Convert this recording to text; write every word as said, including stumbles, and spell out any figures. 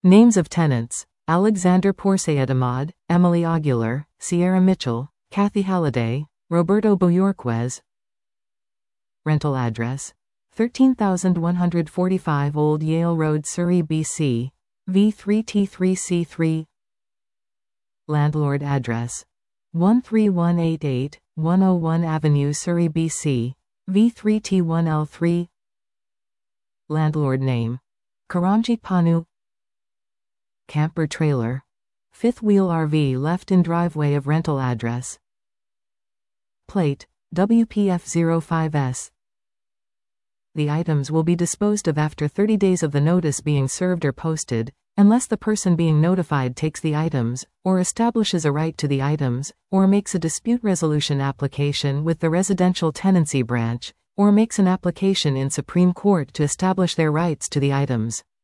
Names of tenants: Alexander Porceedamod, Emily Aguilar, Sierra Mitchell, Kathy Halliday, Roberto Boyorquez. Rental address: thirteen thousand one hundred forty-five Old Yale Road, Surrey, B C, V three T three C three. Landlord address: one three one eight eight, one oh one Avenue, Surrey, B C, V three T one L three. Landlord name: Karanjit Panu. Camper trailer: Fifth Wheel R V left in driveway of rental address. Plate: W P F zero five S. The items will be disposed of after thirty days of the notice being served or posted, unless the person being notified takes the items, or establishes a right to the items, or makes a dispute resolution application with the Residential Tenancy Branch, or makes an application in Supreme Court to establish their rights to the items.